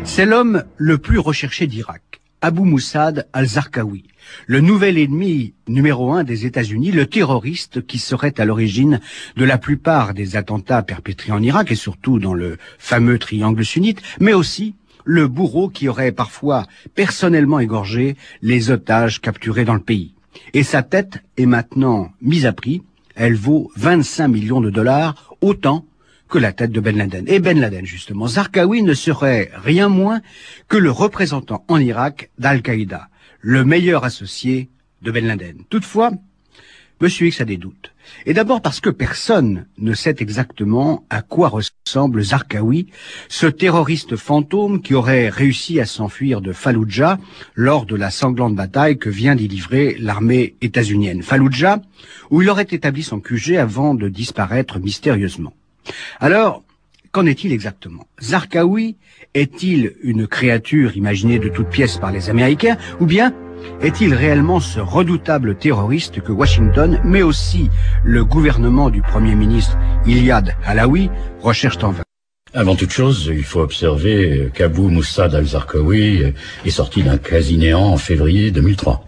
C'est l'homme le plus recherché d'Irak, Abu Moussad al-Zarqawi, le nouvel ennemi numéro 1 des États-Unis, le terroriste qui serait à l'origine de la plupart des attentats perpétrés en Irak et surtout dans le fameux triangle sunnite, mais aussi le bourreau qui aurait parfois personnellement égorgé les otages capturés dans le pays. Et sa tête est maintenant mise à prix, elle vaut 25 millions de dollars, autant que la tête de Ben Laden. Et Ben Laden, justement, Zarqawi ne serait rien moins que le représentant en Irak d'Al-Qaïda, le meilleur associé de Ben Laden. Toutefois, Monsieur X a des doutes. Et d'abord parce que personne ne sait exactement à quoi ressemble Zarqawi, ce terroriste fantôme qui aurait réussi à s'enfuir de Falloujah lors de la sanglante bataille que vient d'y livrer l'armée états-unienne. Falloujah, où il aurait établi son QG avant de disparaître mystérieusement. Alors, qu'en est-il exactement? Zarqawi est-il une créature imaginée de toutes pièces par les Américains, ou bien est-il réellement ce redoutable terroriste que Washington, mais aussi le gouvernement du Premier ministre Iyad Allawi, recherchent en vain? Avant toute chose, il faut observer qu'Abu Moussad al-Zarqawi est sorti d'un quasi-néant en février 2003.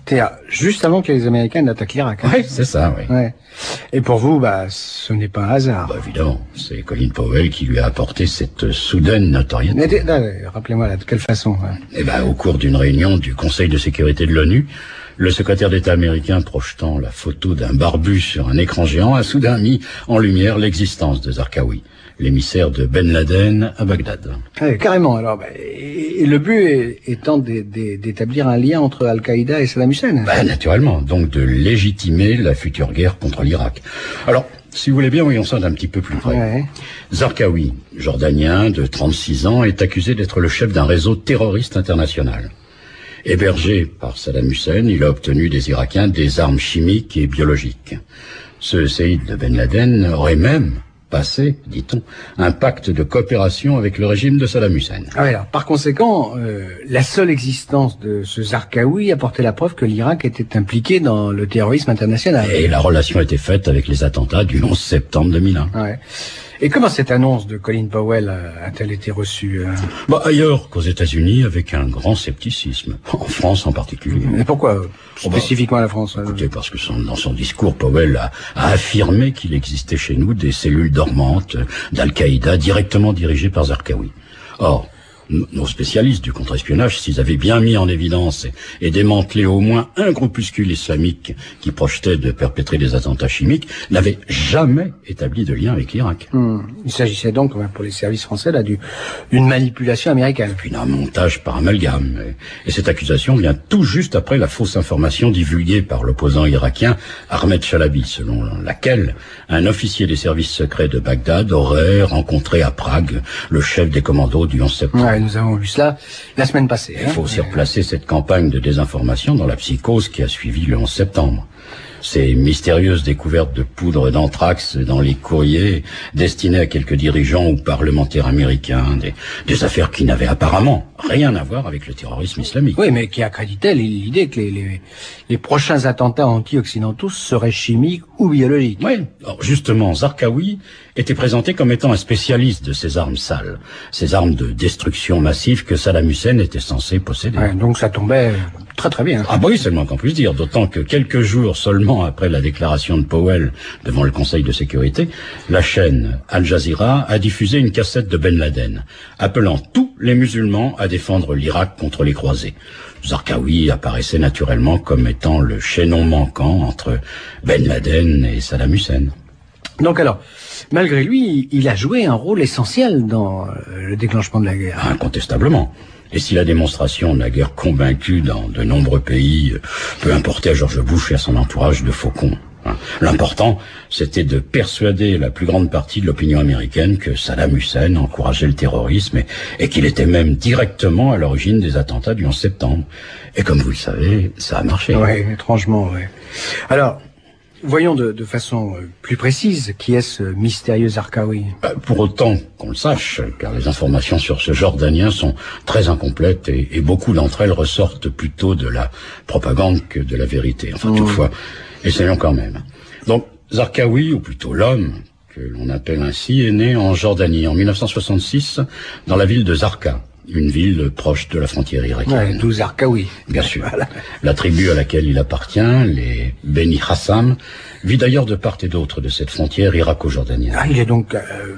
Juste avant que les Américains n'attaquent l'Irak. Hein. Oui, c'est ça, oui. Ouais. Et pour vous, ce n'est pas un hasard. Évidemment, c'est Colin Powell qui lui a apporté cette soudaine notoriété. Rappelez-moi, de quelle façon? Au cours d'une réunion du Conseil de sécurité de l'ONU, le secrétaire d'État américain, projetant la photo d'un barbu sur un écran géant, a soudain mis en lumière l'existence de Zarqawi, l'émissaire de Ben Laden à Bagdad. Carrément. Alors, et le but étant d'établir un lien entre Al-Qaïda et Saddam Hussein. Naturellement, donc de légitimer la future guerre contre l'Irak. Alors, si vous voulez bien, voyons ça d'un petit peu plus près. Ouais. Zarqawi, jordanien de 36 ans, est accusé d'être le chef d'un réseau terroriste international. Hébergé par Saddam Hussein, il a obtenu des Irakiens des armes chimiques et biologiques. Ce séide de Ben Laden aurait même passé, dit-on, un pacte de coopération avec le régime de Saddam Hussein. Alors, par conséquent, la seule existence de ce Zarqawi apportait la preuve que l'Irak était impliqué dans le terrorisme international. Et la relation était faite avec les attentats du 11 septembre 2001. Ouais. Et comment cette annonce de Colin Powell a-t-elle été reçue? Ailleurs qu'aux États-Unis, avec un grand scepticisme. En France en particulier. Mais pourquoi spécifiquement la France? Écoutez, parce que dans son discours, Powell a affirmé qu'il existait chez nous des cellules dormantes d'Al-Qaïda directement dirigées par Zarqawi. Or, nos spécialistes du contre-espionnage, s'ils avaient bien mis en évidence et démantelé au moins un groupuscule islamique qui projetait de perpétrer des attentats chimiques, n'avaient jamais établi de lien avec l'Irak. Il s'agissait donc, pour les services français, là, d'une manipulation américaine. Puis d'un montage par amalgame. Et cette accusation vient tout juste après la fausse information divulguée par l'opposant irakien Ahmed Chalabi, selon laquelle un officier des services secrets de Bagdad aurait rencontré à Prague le chef des commandos du 11 septembre. Ouais, nous avons vu cela la semaine passée. Il faut aussi replacer cette campagne de désinformation dans la psychose qui a suivi le 11 septembre. Ces mystérieuses découvertes de poudre d'anthrax dans les courriers destinés à quelques dirigeants ou parlementaires américains, des affaires qui n'avaient apparemment rien à voir avec le terrorisme islamique. Oui, mais qui accréditaient l'idée que les prochains attentats anti-occidentaux seraient chimiques ou biologiques. Oui, alors justement, Zarqawi était présenté comme étant un spécialiste de ces armes sales, ces armes de destruction massive que Saddam Hussein était censé posséder. Ouais, donc ça tombait très très bien. Oui, c'est le moins qu'on puisse dire, d'autant que quelques jours seulement après la déclaration de Powell devant le Conseil de sécurité, la chaîne Al Jazeera a diffusé une cassette de Ben Laden, appelant tous les musulmans à défendre l'Irak contre les croisés. Zarqawi apparaissait naturellement comme étant le chaînon manquant entre Ben Laden et Saddam Hussein. Donc alors, malgré lui, il a joué un rôle essentiel dans le déclenchement de la guerre. Incontestablement. Et si la démonstration de la guerre convaincue dans de nombreux pays peut importer à George Bush et à son entourage de faucons, l'important, c'était de persuader la plus grande partie de l'opinion américaine que Saddam Hussein encourageait le terrorisme et qu'il était même directement à l'origine des attentats du 11 septembre. Et comme vous le savez, ça a marché. Oui, étrangement, oui. Alors, voyons de façon plus précise qui est ce mystérieux Zarqawi. Pour autant qu'on le sache, car les informations sur ce Jordanien sont très incomplètes et beaucoup d'entre elles ressortent plutôt de la propagande que de la vérité. Enfin, toutefois, essayons quand même. Donc, Zarqawi, ou plutôt l'homme, que l'on appelle ainsi, est né en Jordanie en 1966, dans la ville de Zarqa. une ville proche de la frontière irakienne. Ouais, d'où Zarqawi. Bien sûr. Voilà. La tribu à laquelle il appartient, les Beni Hassam, vit d'ailleurs de part et d'autre de cette frontière irako-jordanienne. Ah, il est donc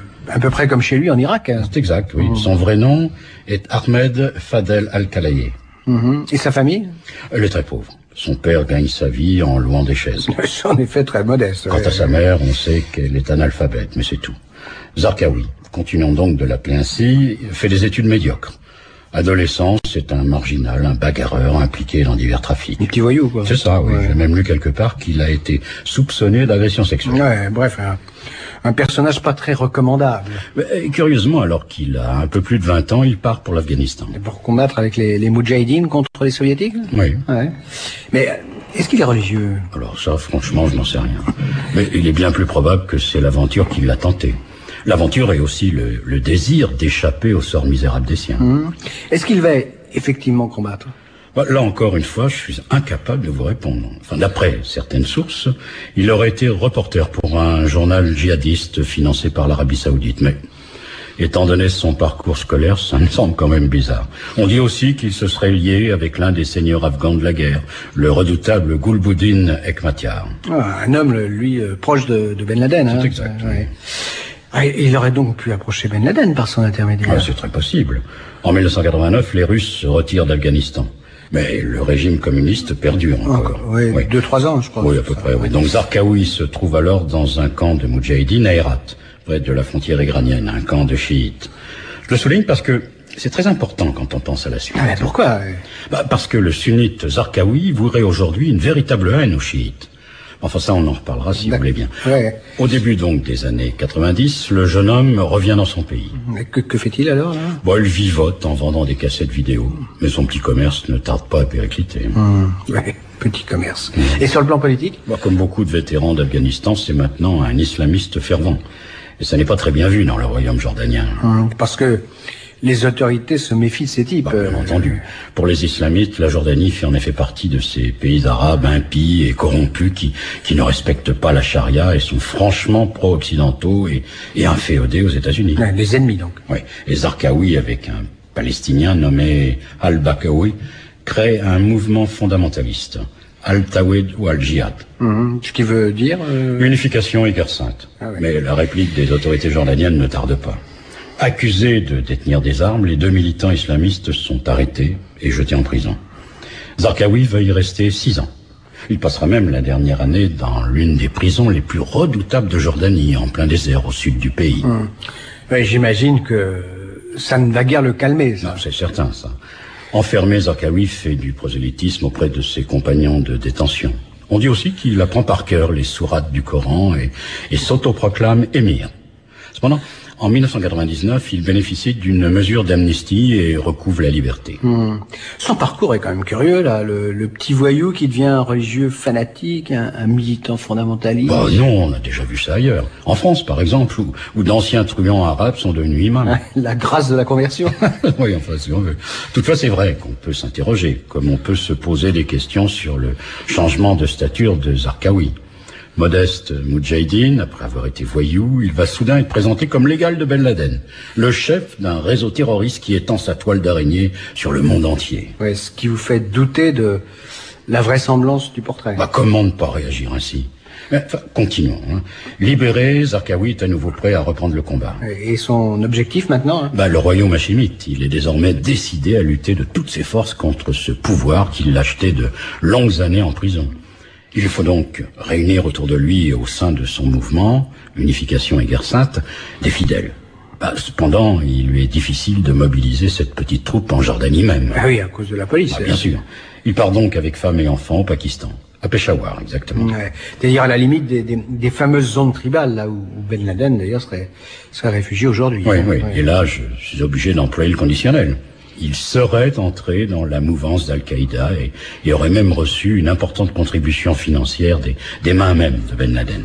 à peu près comme chez lui en Irak. Hein. C'est exact, oui. Son vrai nom est Ahmed Fadel Al-Kalaye. Et sa famille? Elle est très pauvre. Son père gagne sa vie en louant des chaises. C'est en effet très modeste. Quant à sa mère, on sait qu'elle est analphabète, mais c'est tout. Zarqawi, continuons donc de l'appeler ainsi, fait des études médiocres. Adolescent, c'est un marginal, un bagarreur impliqué dans divers trafics. Un petit voyou, quoi. C'est ça, oui. Ouais. J'ai même lu quelque part qu'il a été soupçonné d'agression sexuelle. Ouais, bref, un personnage pas très recommandable. Mais, curieusement, alors qu'il a un peu plus de 20 ans, il part pour l'Afghanistan. Pour combattre avec les Moudjahidines contre les Soviétiques? Oui. Ouais. Mais est-ce qu'il est religieux? Alors ça, franchement, je n'en sais rien. Mais il est bien plus probable que c'est l'aventure qui l'a tenté. L'aventure est aussi le désir d'échapper au sort misérable des siens. Est-ce qu'il va effectivement combattre? Là encore une fois, je suis incapable de vous répondre. Enfin, d'après certaines sources, il aurait été reporter pour un journal djihadiste financé par l'Arabie Saoudite. Mais, étant donné son parcours scolaire, ça me semble quand même bizarre. On dit aussi qu'il se serait lié avec l'un des seigneurs afghans de la guerre, le redoutable Gulbuddin Hekmatyar. Ah, un homme, lui, proche de Ben Laden. C'est exact. Ouais. Ah, il aurait donc pu approcher Ben Laden par son intermédiaire. Ah, c'est très possible. En 1989, les Russes se retirent d'Afghanistan. Mais le régime communiste perdure encore. Oui, 2-3 ans, je crois. Oui, à peu près. Oui. Donc Zarqawi se trouve alors dans un camp de Moudjahidines à Herat, près de la frontière iranienne, un camp de chiites. Je le souligne parce que c'est très important quand on pense à la suite. Ah, mais pourquoi? Parce que le sunnite Zarqawi vouerait aujourd'hui une véritable haine aux chiites. Enfin, ça, on en reparlera si vous voulez bien. Ouais. Au début, donc, des années 90, le jeune homme revient dans son pays. Mais que fait-il alors, là? Il vivote en vendant des cassettes vidéo. Mais son petit commerce ne tarde pas à péricliter. Ouais, petit commerce. Et sur le plan politique? Comme beaucoup de vétérans d'Afghanistan, c'est maintenant un islamiste fervent. Et ça n'est pas très bien vu dans le royaume jordanien. Parce que les autorités se méfient de ces types. Bien entendu. Pour les islamistes, la Jordanie fait en effet partie de ces pays arabes impies et corrompus qui ne respectent pas la charia et sont franchement pro-occidentaux et inféodés aux États-Unis. Ouais, les ennemis, donc. Oui. Et Zarqawi, avec un Palestinien nommé Al-Bakawi, crée un mouvement fondamentaliste, Al-Tawhid ou Al-Jihad. Ce qui veut dire... Unification et guerre sainte. Ah, ouais. Mais la réplique des autorités jordaniennes ne tarde pas. Accusés de détenir des armes, les 2 militants islamistes sont arrêtés et jetés en prison. Zarqawi va y rester 6 ans. Il passera même la dernière année dans l'une des prisons les plus redoutables de Jordanie, en plein désert au sud du pays. Ouais, j'imagine que ça ne va guère le calmer, ça. Non, c'est certain, ça. Enfermé, Zarqawi fait du prosélytisme auprès de ses compagnons de détention. On dit aussi qu'il apprend par cœur les sourates du Coran et s'autoproclame émir. Cependant, en 1999, il bénéficie d'une mesure d'amnistie et recouvre la liberté. Son parcours est quand même curieux, là. Le petit voyou qui devient un religieux fanatique, un militant fondamentaliste. Non, on a déjà vu ça ailleurs. En France, par exemple, où d'anciens truands arabes sont devenus imams. La grâce de la conversion. Oui, enfin, si on veut. Toutefois, c'est vrai qu'on peut s'interroger, comme on peut se poser des questions sur le changement de stature de Zarqawi. Modeste Moudjahidine, après avoir été voyou, il va soudain être présenté comme l'égal de Ben Laden, le chef d'un réseau terroriste qui étend sa toile d'araignée sur le monde entier. Ouais, ce qui vous fait douter de la vraisemblance du portrait. Comment ne pas réagir ainsi? Enfin, continuons. Libéré, Zarqawi est à nouveau prêt à reprendre le combat. Et son objectif maintenant? Le royaume hachémite. Il est désormais décidé à lutter de toutes ses forces contre ce pouvoir qui l'a jeté de longues années en prison. Il faut donc réunir autour de lui et au sein de son mouvement, Unification et Guerre Sainte, des fidèles. Cependant, il lui est difficile de mobiliser cette petite troupe en Jordanie même. Ah oui, à cause de la police. Bien sûr. Il part donc avec femme et enfants au Pakistan. À Peshawar, exactement. Ouais. C'est-à-dire à la limite des fameuses zones tribales, là où Ben Laden, d'ailleurs, serait réfugié aujourd'hui. Oui. Et là, je suis obligé d'employer le conditionnel. Il serait entré dans la mouvance d'Al-Qaïda et aurait même reçu une importante contribution financière des mains même de Ben Laden.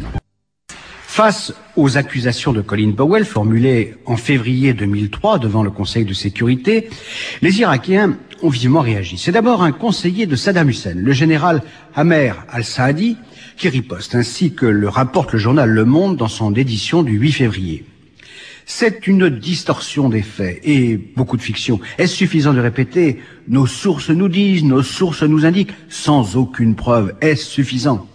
Face aux accusations de Colin Powell formulées en février 2003 devant le Conseil de sécurité, les Irakiens ont vivement réagi. C'est d'abord un conseiller de Saddam Hussein, le général Amer al-Saadi, qui riposte, ainsi que le rapporte le journal Le Monde dans son édition du 8 février. C'est une distorsion des faits et beaucoup de fiction. Est-ce suffisant de répéter « nos sources nous disent, nos sources nous indiquent » sans aucune preuve? Est-ce suffisant?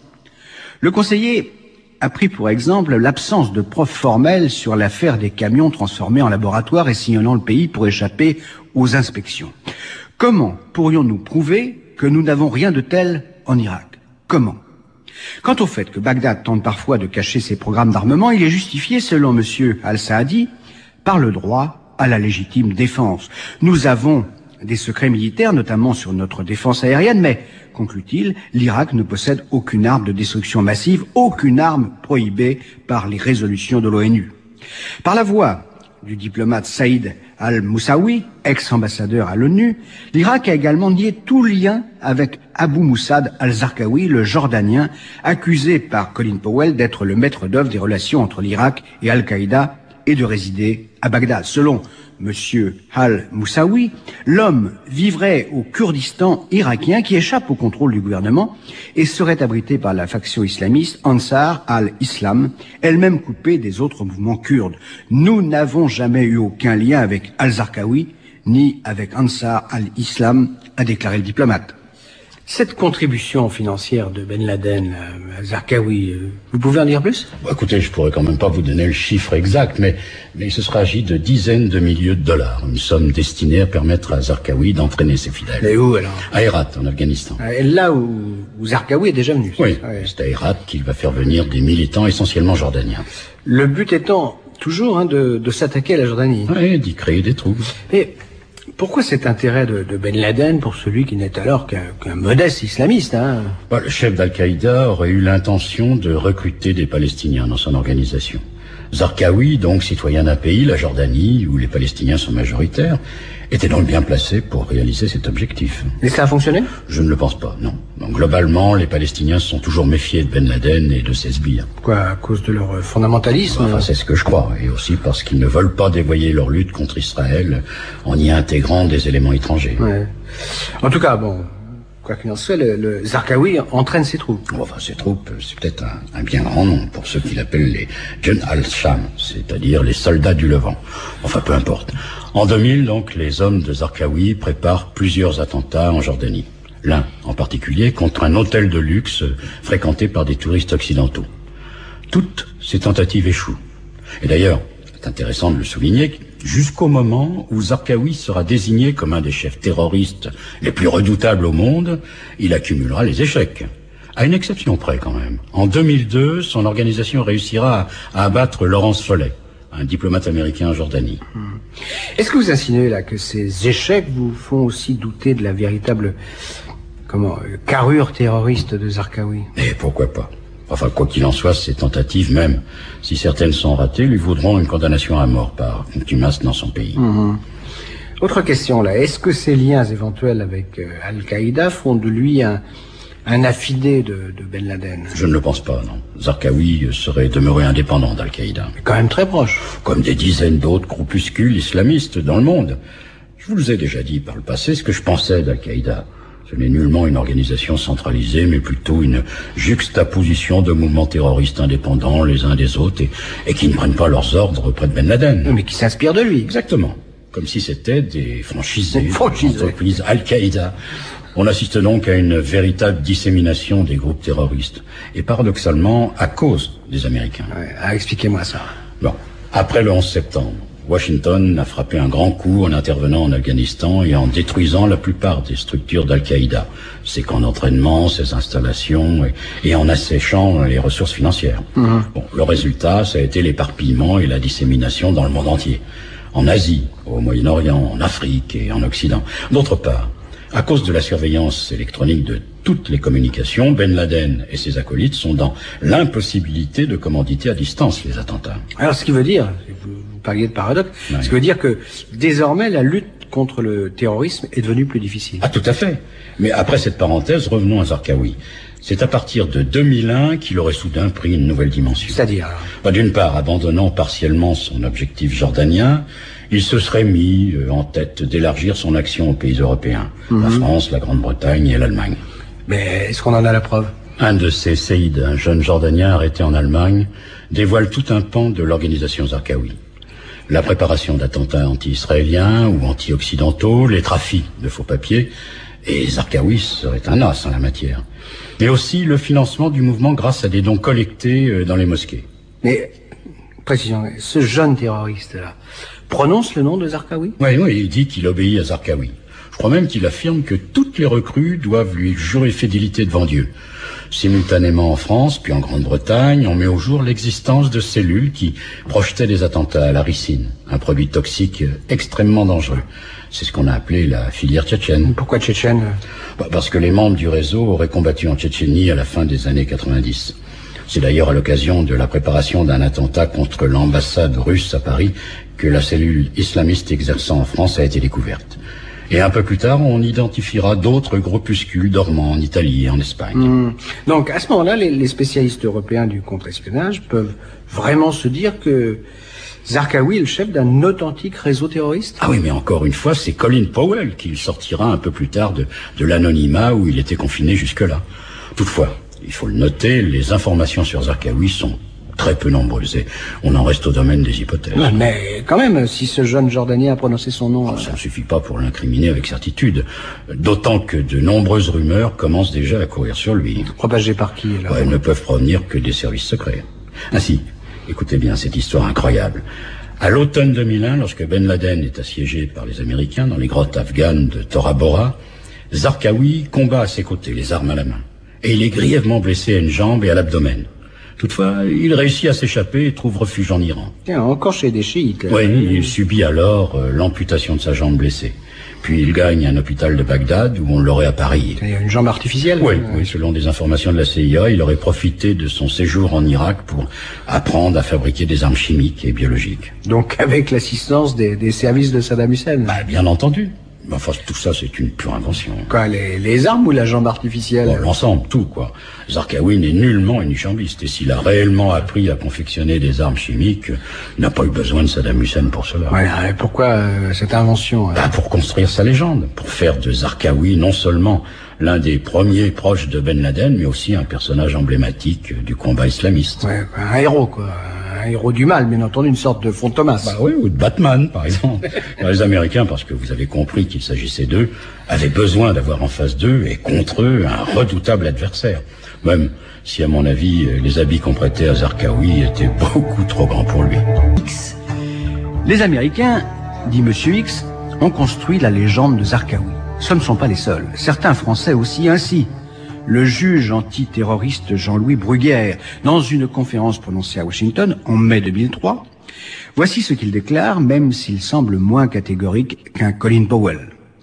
Le conseiller a pris pour exemple l'absence de preuves formelles sur l'affaire des camions transformés en laboratoire et sillonnant le pays pour échapper aux inspections. Comment pourrions-nous prouver que nous n'avons rien de tel en Irak? Comment? Quant au fait que Bagdad tente parfois de cacher ses programmes d'armement, il est justifié, selon M. Al-Saadi, par le droit à la légitime défense. Nous avons des secrets militaires, notamment sur notre défense aérienne, mais, conclut-il, l'Irak ne possède aucune arme de destruction massive, aucune arme prohibée par les résolutions de l'ONU. Par la voix du diplomate Saïd al-Moussaoui, ex-ambassadeur à l'ONU, l'Irak a également nié tout lien avec Abu Moussad al-Zarqawi, le Jordanien, accusé par Colin Powell d'être le maître d'œuvre des relations entre l'Irak et Al-Qaïda et de résider à Bagdad. Selon M. al-Moussaoui, l'homme vivrait au Kurdistan irakien qui échappe au contrôle du gouvernement et serait abrité par la faction islamiste Ansar al-Islam, elle-même coupée des autres mouvements kurdes. Nous n'avons jamais eu aucun lien avec al-Zarqawi ni avec Ansar al-Islam, a déclaré le diplomate. Cette contribution financière de Ben Laden à Zarqawi, vous pouvez en dire plus? Écoutez, je pourrais quand même pas vous donner le chiffre exact, mais il se sera agi de dizaines de milliers de dollars. Une somme destinée à permettre à Zarqawi d'entraîner ses fidèles. Et où alors? À Hérat, en Afghanistan. Là où Zarqawi est déjà venu. Oui, c'est à Hérat qu'il va faire venir des militants essentiellement jordaniens. Le but étant toujours de s'attaquer à la Jordanie. Oui, d'y créer des troubles. Et pourquoi cet intérêt de Ben Laden pour celui qui n'est alors qu'un modeste islamiste, hein? Le chef d'Al-Qaïda aurait eu l'intention de recruter des Palestiniens dans son organisation. Zarqawi, donc citoyen d'un pays, la Jordanie, où les Palestiniens sont majoritaires, était donc bien placé pour réaliser cet objectif. Et ça a fonctionné? Je ne le pense pas, non. Donc, globalement, les Palestiniens se sont toujours méfiés de Ben Laden et de ses sbires. Quoi, à cause de leur fondamentalisme? Enfin, c'est ce que je crois, et aussi parce qu'ils ne veulent pas dévoyer leur lutte contre Israël en y intégrant des éléments étrangers. Ouais. En tout cas, bon, quoi qu'il en soit, le Zarqawi entraîne ses troupes. Enfin, ces troupes, c'est peut-être un bien grand nom pour ceux qu'il appelle les Jun al-Sham, c'est-à-dire les soldats du Levant. Enfin, peu importe. En 2000, donc, les hommes de Zarqawi préparent plusieurs attentats en Jordanie. L'un, en particulier, contre un hôtel de luxe fréquenté par des touristes occidentaux. Toutes ces tentatives échouent. Et d'ailleurs, c'est intéressant de le souligner, jusqu'au moment où Zarqawi sera désigné comme un des chefs terroristes les plus redoutables au monde, il accumulera les échecs. À une exception près quand même. En 2002, son organisation réussira à abattre Laurence Follet, un diplomate américain en Jordanie. Est-ce que vous insinuez là que ces échecs vous font aussi douter de la véritable carrure terroriste de Zarqawi? Et pourquoi pas? Enfin, quoi qu'il en soit, ces tentatives, même si certaines sont ratées, lui vaudront une condamnation à mort par contumace dans son pays. Autre question là, est-ce que ces liens éventuels avec Al-Qaïda font de lui un affidé de Ben Laden? Je ne le pense pas, non. Zarqawi serait demeuré indépendant d'Al-Qaïda. Mais quand même très proche. Comme des dizaines d'autres groupuscules islamistes dans le monde. Je vous ai déjà dit par le passé ce que je pensais d'Al-Qaïda. Ce n'est nullement une organisation centralisée, mais plutôt une juxtaposition de mouvements terroristes indépendants les uns des autres et qui ne prennent pas leurs ordres auprès de Ben Laden. Mais qui s'inspirent de lui. Exactement. Comme si c'était des franchisés, d'entreprises Al-Qaïda. On assiste donc à une véritable dissémination des groupes terroristes. Et paradoxalement, à cause des Américains. Expliquez-moi ça. Bon. Après le 11 septembre, Washington a frappé un grand coup en intervenant en Afghanistan et en détruisant la plupart des structures d'Al-Qaïda, ses camps d'entraînement, ses installations et en asséchant les ressources financières. Bon, le résultat, ça a été l'éparpillement et la dissémination dans le monde entier. En Asie, au Moyen-Orient, en Afrique et en Occident. D'autre part, à cause de la surveillance électronique de toutes les communications, Ben Laden et ses acolytes sont dans l'impossibilité de commanditer à distance les attentats. Alors, ce qui veut dire, vous parliez de paradoxe, ce qui veut dire que désormais la lutte contre le terrorisme est devenue plus difficile. Ah, tout à fait. Mais après cette parenthèse, revenons à Zarqawi. C'est à partir de 2001 qu'il aurait soudain pris une nouvelle dimension. C'est-à-dire? D'une part, abandonnant partiellement son objectif jordanien, il se serait mis en tête d'élargir son action aux pays européens, la France, la Grande-Bretagne et l'Allemagne. Mais est-ce qu'on en a la preuve? Un de ces séides, un jeune Jordanien arrêté en Allemagne, dévoile tout un pan de l'organisation Zarqawi. La préparation d'attentats anti-israéliens ou anti-occidentaux, les trafics de faux papiers, et Zarqawi serait un as en la matière. Mais aussi le financement du mouvement grâce à des dons collectés dans les mosquées. Mais, précision, ce jeune terroriste-là prononce le nom de Zarqawi? Oui, il dit qu'il obéit à Zarqawi. Je crois même qu'il affirme que toutes les recrues doivent lui jurer fidélité devant Dieu. Simultanément en France, puis en Grande-Bretagne, on met au jour l'existence de cellules qui projetaient des attentats à la ricine, un produit toxique extrêmement dangereux. C'est ce qu'on a appelé la filière tchétchène. Pourquoi tchétchène? Parce que les membres du réseau auraient combattu en Tchétchénie à la fin des années 90. C'est d'ailleurs à l'occasion de la préparation d'un attentat contre l'ambassade russe à Paris que la cellule islamiste exerçant en France a été découverte. Et un peu plus tard, on identifiera d'autres groupuscules dormants en Italie et en Espagne. Donc, à ce moment-là, les spécialistes européens du contre-espionnage peuvent vraiment se dire que Zarqawi est le chef d'un authentique réseau terroriste? Ah oui, mais encore une fois, c'est Colin Powell qui sortira un peu plus tard de l'anonymat où il était confiné jusque-là. Toutefois, il faut le noter, les informations sur Zarqawi sont très peu nombreuses et on en reste au domaine des hypothèses. Ouais, mais quand même, si ce jeune Jordanien a prononcé son nom... Ça ne suffit pas pour l'incriminer avec certitude, d'autant que de nombreuses rumeurs commencent déjà à courir sur lui. Propagées par qui, là? Elles ne peuvent provenir que des services secrets. Ainsi, écoutez bien cette histoire incroyable. À l'automne 2001, lorsque Ben Laden est assiégé par les Américains dans les grottes afghanes de Tora Bora, Zarqawi combat à ses côtés, les armes à la main. Et il est grièvement blessé à une jambe et à l'abdomen. Toutefois, il réussit à s'échapper et trouve refuge en Iran. Tiens, encore chez des chiites. Oui, il subit alors l'amputation de sa jambe blessée. Puis il gagne un hôpital de Bagdad où on l'aurait appareillé. Il y a une jambe artificielle? Oui, selon des informations de la CIA, il aurait profité de son séjour en Irak pour apprendre à fabriquer des armes chimiques et biologiques. Donc avec l'assistance des services de Saddam Hussein? Bien entendu. Enfin, tout ça, c'est une pure invention. Quoi, les armes ou la jambe artificielle? L'ensemble, tout, quoi. Zarqawi n'est nullement unichambiste, et s'il a réellement appris à confectionner des armes chimiques, il n'a pas eu besoin de Saddam Hussein pour cela. Ouais, pourquoi cette invention? Pour construire sa légende, pour faire de Zarqawi non seulement l'un des premiers proches de Ben Laden, mais aussi un personnage emblématique du combat islamiste. Ouais, un héros, quoi. Un héros du mal, bien entendu, une sorte de Fantomas. Oui, ou de Batman, par exemple. Les Américains, parce que vous avez compris qu'il s'agissait d'eux, avaient besoin d'avoir en face d'eux et contre eux un redoutable adversaire. Même si, à mon avis, les habits qu'on prêtait à Zarqawi étaient beaucoup trop grands pour lui. Les Américains, dit Monsieur X, ont construit la légende de Zarqawi. Ce ne sont pas les seuls. Certains Français aussi ainsi. Le juge antiterroriste Jean-Louis Bruguière, dans une conférence prononcée à Washington en mai 2003, voici ce qu'il déclare, même s'il semble moins catégorique qu'un Colin Powell.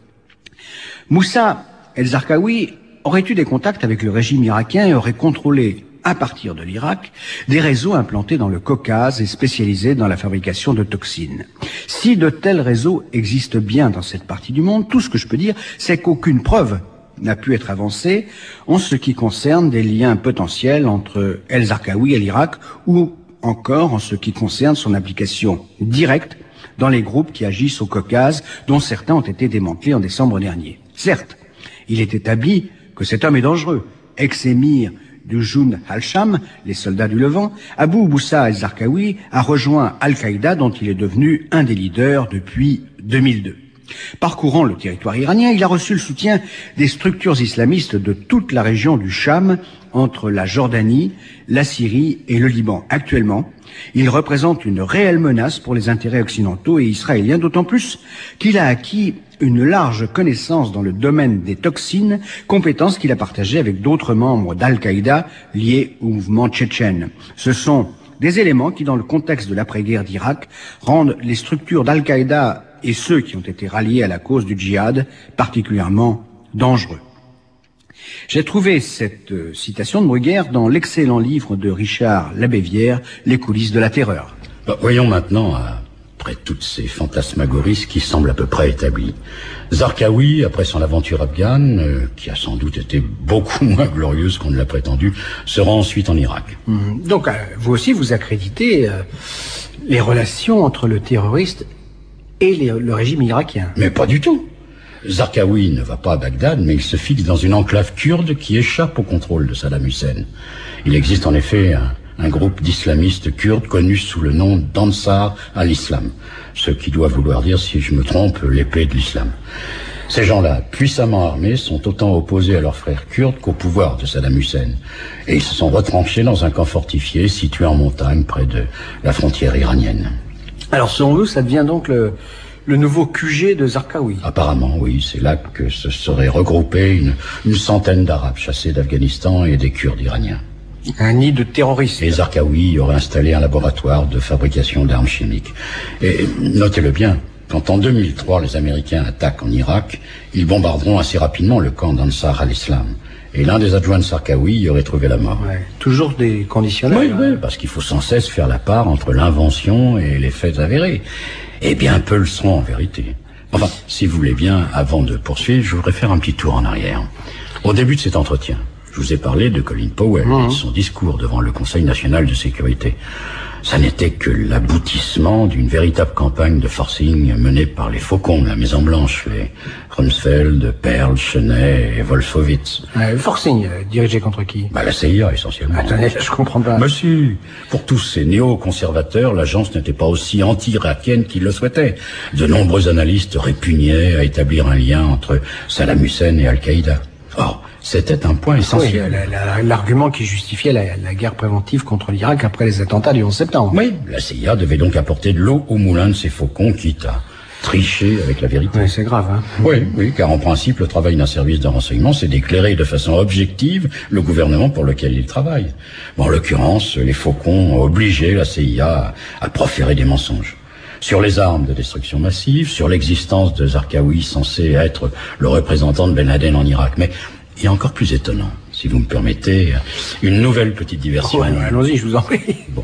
Moussa el-Zarqawi aurait eu des contacts avec le régime irakien et aurait contrôlé, à partir de l'Irak, des réseaux implantés dans le Caucase et spécialisés dans la fabrication de toxines. Si de tels réseaux existent bien dans cette partie du monde, tout ce que je peux dire, c'est qu'aucune preuve n'a pu être avancée en ce qui concerne des liens potentiels entre el-Zarqawi et l'Irak ou encore en ce qui concerne son implication directe dans les groupes qui agissent au Caucase, dont certains ont été démantelés en décembre dernier. Certes, il est établi que cet homme est dangereux. Ex-émir du Jund al-Sham, les soldats du Levant, Abu Moussa el-Zarqawi a rejoint Al-Qaïda, dont il est devenu un des leaders depuis 2002. Parcourant le territoire iranien, il a reçu le soutien des structures islamistes de toute la région du Cham, entre la Jordanie, la Syrie et le Liban. Actuellement, il représente une réelle menace pour les intérêts occidentaux et israéliens, d'autant plus qu'il a acquis une large connaissance dans le domaine des toxines, compétence qu'il a partagée avec d'autres membres d'Al-Qaïda liés au mouvement tchétchène. Ce sont des éléments qui, dans le contexte de l'après-guerre d'Irak, rendent les structures d'Al-Qaïda et ceux qui ont été ralliés à la cause du djihad particulièrement dangereux. J'ai trouvé cette citation de Bruguière dans l'excellent livre de Richard Labévière, Les coulisses de la terreur. Voyons maintenant, après toutes ces fantasmagories, ce qui semble à peu près établi. Zarqawi, après son aventure afghane, qui a sans doute été beaucoup moins glorieuse qu'on ne l'a prétendu, se rend ensuite en Irak. Donc, vous aussi, vous accréditez les relations entre le terroriste et le régime irakien. Mais pas du tout. Zarqawi ne va pas à Bagdad, mais il se fixe dans une enclave kurde qui échappe au contrôle de Saddam Hussein. Il existe en effet un groupe d'islamistes kurdes connus sous le nom d'Ansar al-Islam, ce qui doit vouloir dire, si je me trompe, l'épée de l'islam. Ces gens-là, puissamment armés, sont autant opposés à leurs frères kurdes qu'au pouvoir de Saddam Hussein. Et ils se sont retranchés dans un camp fortifié situé en montagne près de la frontière iranienne. Alors selon vous, ça devient donc le nouveau QG de Zarqawi? Apparemment, oui. C'est là que se seraient regroupés une centaine d'Arabes chassés d'Afghanistan et des Kurdes iraniens. Un nid de terroristes. Et Zarqawi aurait installé un laboratoire de fabrication d'armes chimiques. Et notez-le bien, quand en 2003 les Américains attaquent en Irak, ils bombarderont assez rapidement le camp d'Ansar al-Islam. Et l'un des adjoints de Zarqawi y aurait trouvé la mort. Ouais, toujours des conditionnels. Oui, oui, parce qu'il faut sans cesse faire la part entre l'invention et les faits avérés. Et bien peu le sont en vérité. Enfin, si vous voulez bien, avant de poursuivre, je voudrais faire un petit tour en arrière. Au début de cet entretien, je vous ai parlé de Colin Powell et de son discours devant le Conseil national de sécurité. Ça n'était que l'aboutissement d'une véritable campagne de forcing menée par les faucons de la Maison-Blanche, les Rumsfeld, Perl, Cheney et Wolfowitz. Forcing, dirigé contre qui? La CIA, essentiellement. Attendez, je comprends pas. Mais si, pour tous ces néo-conservateurs, l'agence n'était pas aussi anti-irakienne qu'ils le souhaitaient. De nombreux analystes répugnaient à établir un lien entre Saddam Hussein et Al-Qaïda. Or, c'était un point essentiel. Oui, l'argument qui justifiait la guerre préventive contre l'Irak après les attentats du 11 septembre. Oui, la CIA devait donc apporter de l'eau au moulin de ces faucons, quitte à tricher avec la vérité. Oui, c'est grave, hein. Oui, car en principe, le travail d'un service de renseignement, c'est d'éclairer de façon objective le gouvernement pour lequel il travaille. En l'occurrence, les faucons ont obligé la CIA à proférer des mensonges. Sur les armes de destruction massive, sur l'existence de Zarqawi censé être le représentant de Ben Laden en Irak. Mais il y a encore plus étonnant, si vous me permettez, une nouvelle petite diversion. Ouais, allons-y, je vous en prie.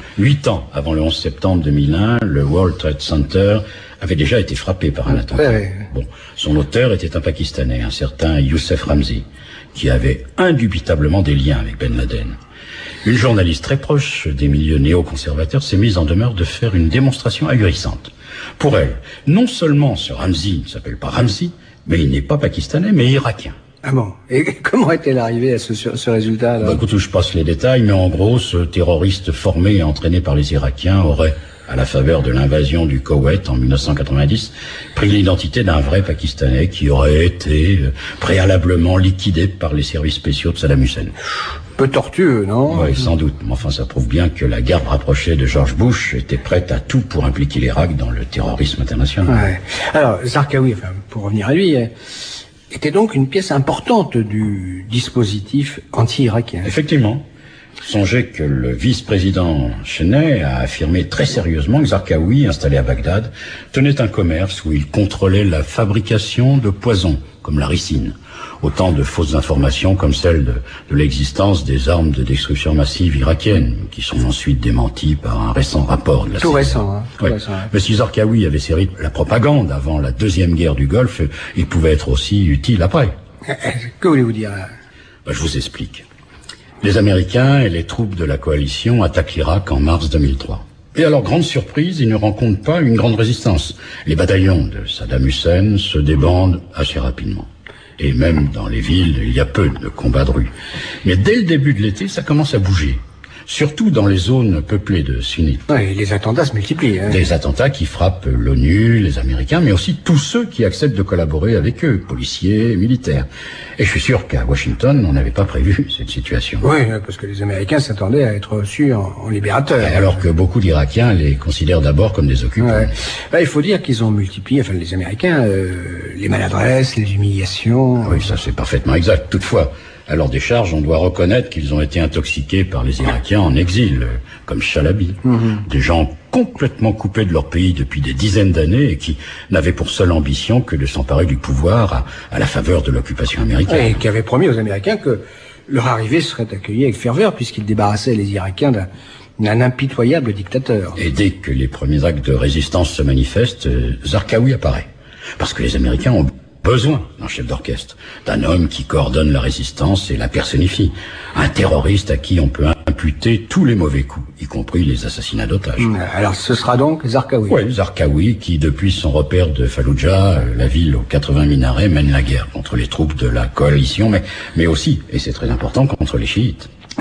8 ans avant le 11 septembre 2001, le World Trade Center avait déjà été frappé par un attentat. Ouais. Son auteur était un Pakistanais, un certain Youssef Ramzi, qui avait indubitablement des liens avec Ben Laden. Une journaliste très proche des milieux néoconservateurs s'est mise en demeure de faire une démonstration ahurissante. Pour elle, non seulement ce Ramzi ne s'appelle pas Ramzi, mais il n'est pas pakistanais, mais irakien. Ah bon? Et comment est-elle arrivée à ce résultat, là? Écoute, je passe les détails, mais en gros, ce terroriste formé et entraîné par les Irakiens aurait, à la faveur de l'invasion du Koweït en 1990, pris l'identité d'un vrai Pakistanais qui aurait été préalablement liquidé par les services spéciaux de Saddam Hussein. Peu tortueux, non? Oui, sans doute. Mais enfin, ça prouve bien que la garde rapprochée de George Bush était prête à tout pour impliquer l'Irak dans le terrorisme international. Ouais. Alors, Zarqawi, pour revenir à lui, était donc une pièce importante du dispositif anti-irakien. Effectivement. Songez que le vice-président Cheney a affirmé très sérieusement que Zarqawi, installé à Bagdad, tenait un commerce où il contrôlait la fabrication de poisons, comme la ricine. Autant de fausses informations comme celle de l'existence des armes de destruction massive irakiennes, qui sont ensuite démenties par un récent rapport de la CIA. Tout récent, hein. Oui. Mais si Zarqawi avait servi la propagande avant la deuxième guerre du Golfe, il pouvait être aussi utile après. Que voulez-vous dire? Je vous explique. Les Américains et les troupes de la coalition attaquent l'Irak en mars 2003. Et à leur grande surprise, ils ne rencontrent pas une grande résistance. Les bataillons de Saddam Hussein se débandent assez rapidement. Et même dans les villes, il y a peu de combats de rue. Mais dès le début de l'été, ça commence à bouger. Surtout dans les zones peuplées de sunnites. Oui, les attentats se multiplient. Hein. Des attentats qui frappent l'ONU, les Américains, mais aussi tous ceux qui acceptent de collaborer avec eux, policiers, militaires. Et je suis sûr qu'à Washington, on n'avait pas prévu cette situation. Oui, parce que les Américains s'attendaient à être reçus en libérateurs. Alors que beaucoup d'Irakiens les considèrent d'abord comme des occupants. Ouais. Il faut dire qu'ils ont multiplié, les Américains, les maladresses, les humiliations. Oui, ça c'est parfaitement exact. Toutefois, à leur décharge, on doit reconnaître qu'ils ont été intoxiqués par les Irakiens en exil, comme Chalabi. Des gens complètement coupés de leur pays depuis des dizaines d'années et qui n'avaient pour seule ambition que de s'emparer du pouvoir à la faveur de l'occupation américaine. Et qui avaient promis aux Américains que leur arrivée serait accueillie avec ferveur puisqu'ils débarrassaient les Irakiens d'un impitoyable dictateur. Et dès que les premiers actes de résistance se manifestent, Zarqawi apparaît. Parce que les Américains ont besoin d'un chef d'orchestre, d'un homme qui coordonne la résistance et la personnifie, un terroriste à qui on peut imputer tous les mauvais coups, y compris les assassinats d'otages. Alors ce sera donc Zarqawi. Oui, Zarqawi qui, depuis son repère de Fallujah, la ville aux 80 minarets, mène la guerre contre les troupes de la coalition, mais aussi, et c'est très important, contre les chiites.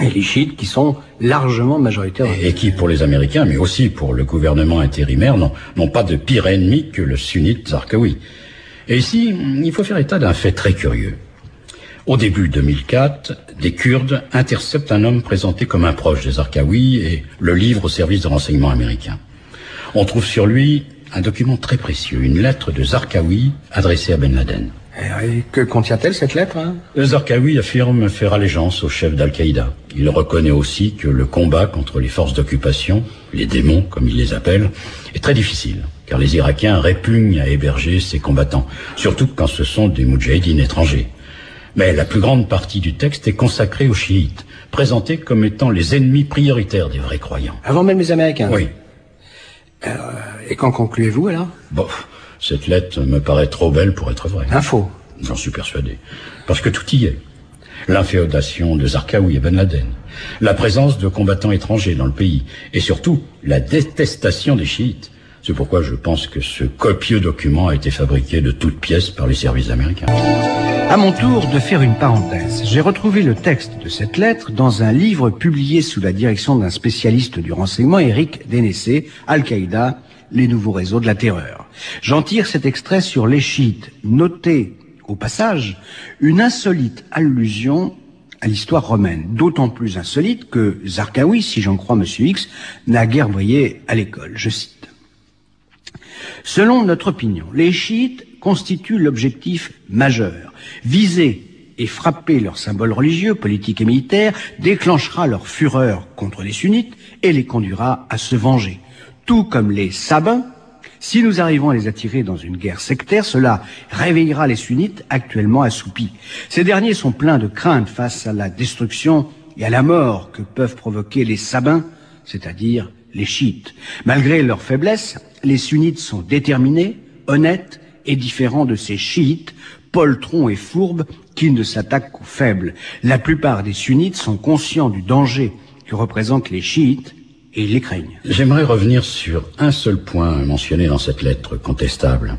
Et les chiites qui sont largement majoritaires. Et qui, pour les Américains, mais aussi pour le gouvernement intérimaire, n'ont pas de pire ennemi que le sunnite Zarqawi. Et ici, il faut faire état d'un fait très curieux. Au début 2004, des Kurdes interceptent un homme présenté comme un proche des Zarqawi et le livrent au service de renseignement américain. On trouve sur lui un document très précieux, une lettre de Zarqawi adressée à Ben Laden. Et que contient-elle, cette lettre, hein? Zarqawi affirme faire allégeance au chef d'Al-Qaïda. Il reconnaît aussi que le combat contre les forces d'occupation, les démons comme il les appelle, est très difficile, car les Irakiens répugnent à héberger ces combattants, surtout quand ce sont des moudjahidines étrangers. Mais la plus grande partie du texte est consacrée aux chiites, présentés comme étant les ennemis prioritaires des vrais croyants. Avant même les Américains? Oui. Et qu'en concluez-vous, alors? Bon, cette lettre me paraît trop belle pour être vraie. Info. J'en suis persuadé. Parce que tout y est. L'inféodation de Zarqawi et Ben Laden, la présence de combattants étrangers dans le pays, et surtout la détestation des chiites. C'est pourquoi je pense que ce copieux document a été fabriqué de toutes pièces par les services américains. À mon tour de faire une parenthèse. J'ai retrouvé le texte de cette lettre dans un livre publié sous la direction d'un spécialiste du renseignement, Eric Dénessé, Al-Qaïda, les nouveaux réseaux de la terreur. J'en tire cet extrait sur les chiites. Notez, au passage, une insolite allusion à l'histoire romaine, d'autant plus insolite que Zarqawi, si j'en crois Monsieur X, n'a guère brillé à l'école. Je cite. Selon notre opinion, les chiites constituent l'objectif majeur. Viser et frapper leurs symboles religieux, politiques et militaires déclenchera leur fureur contre les sunnites et les conduira à se venger. Tout comme les Sabins, si nous arrivons à les attirer dans une guerre sectaire, cela réveillera les sunnites actuellement assoupis. Ces derniers sont pleins de crainte face à la destruction et à la mort que peuvent provoquer les Sabins, c'est-à-dire les chiites. Malgré leur faiblesse, les sunnites sont déterminés, honnêtes et différents de ces chiites, poltrons et fourbes, qui ne s'attaquent qu'aux faibles. La plupart des sunnites sont conscients du danger que représentent les chiites et ils les craignent. J'aimerais revenir sur un seul point mentionné dans cette lettre contestable.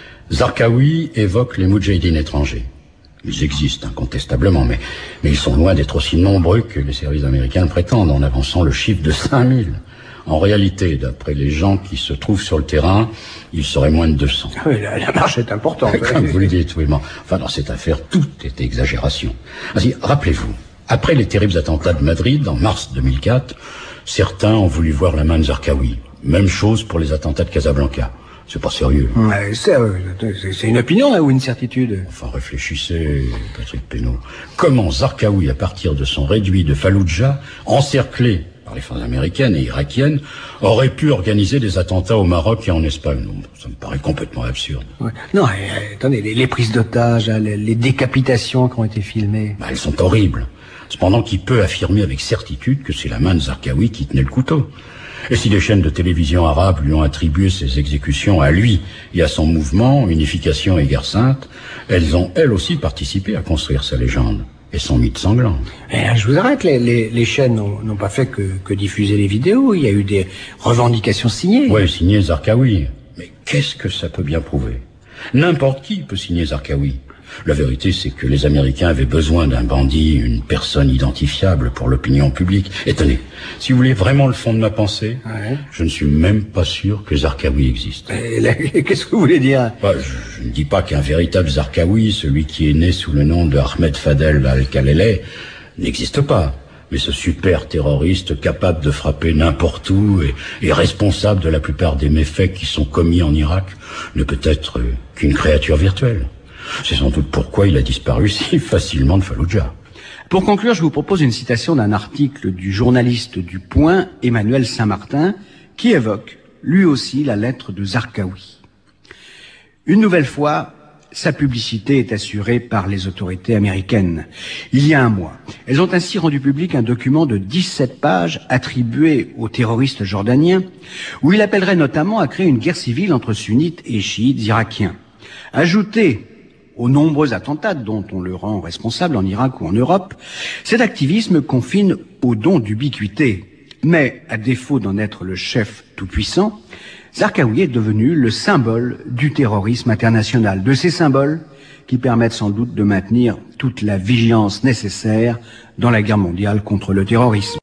Zarqawi évoque les moudjahidines étrangers. Ils existent incontestablement, mais ils sont loin d'être aussi nombreux que les services américains le prétendent, en avançant le chiffre de 5000. En réalité, d'après les gens qui se trouvent sur le terrain, il serait moins de 200. Oui, la marche est importante. Comme vous le dites, oui, mais enfin, dans cette affaire, tout est exagération. Ainsi, rappelez-vous, après les terribles attentats de Madrid, en mars 2004, certains ont voulu voir la main de Zarqawi. Même chose pour les attentats de Casablanca. C'est pas sérieux. Ouais, c'est une opinion, là, ou une certitude? Enfin, réfléchissez, Patrick Pénaud. Comment Zarqawi, à partir de son réduit de Fallujah, encerclé par les forces américaines et irakiennes, aurait pu organiser des attentats au Maroc et en Espagne? Ça me paraît complètement absurde. Ouais. Non, attendez, les prises d'otages, les décapitations qui ont été filmées. Elles sont horribles. Cependant, qui peut affirmer avec certitude que c'est la main de Zarqawi qui tenait le couteau? Et si les chaînes de télévision arabes lui ont attribué ces exécutions à lui et à son mouvement, Unification et Guerre Sainte, elles ont elles aussi participé à construire sa légende et son mythe sanglant. Je vous arrête, les chaînes n'ont pas fait que diffuser les vidéos, il y a eu des revendications signées. Oui, signées Zarqawi. Mais qu'est-ce que ça peut bien prouver? N'importe qui peut signer Zarqawi. La vérité, c'est que les Américains avaient besoin d'un bandit, une personne identifiable pour l'opinion publique. Et tenez, si vous voulez vraiment le fond de ma pensée, ouais, je ne suis même pas sûr que Zarqawi existe. Qu'est-ce que vous voulez dire? Je ne dis pas qu'un véritable Zarqawi, celui qui est né sous le nom de Ahmed Fadel al-Khalili, n'existe pas. Mais ce super terroriste capable de frapper n'importe où et responsable de la plupart des méfaits qui sont commis en Irak ne peut être qu'une créature virtuelle. C'est sans doute pourquoi il a disparu si facilement de Fallujah. Pour conclure, je vous propose une citation d'un article du journaliste du Point, Emmanuel Saint-Martin, qui évoque, lui aussi, la lettre de Zarqawi. Une nouvelle fois, sa publicité est assurée par les autorités américaines. Il y a un mois, elles ont ainsi rendu public un document de 17 pages attribué au terroriste jordanien, où il appellerait notamment à créer une guerre civile entre sunnites et chiites irakiens. Ajouté aux nombreux attentats dont on le rend responsable en Irak ou en Europe, cet activisme confine au don d'ubiquité. Mais, à défaut d'en être le chef tout-puissant, Zarqawi est devenu le symbole du terrorisme international, de ces symboles qui permettent sans doute de maintenir toute la vigilance nécessaire dans la guerre mondiale contre le terrorisme.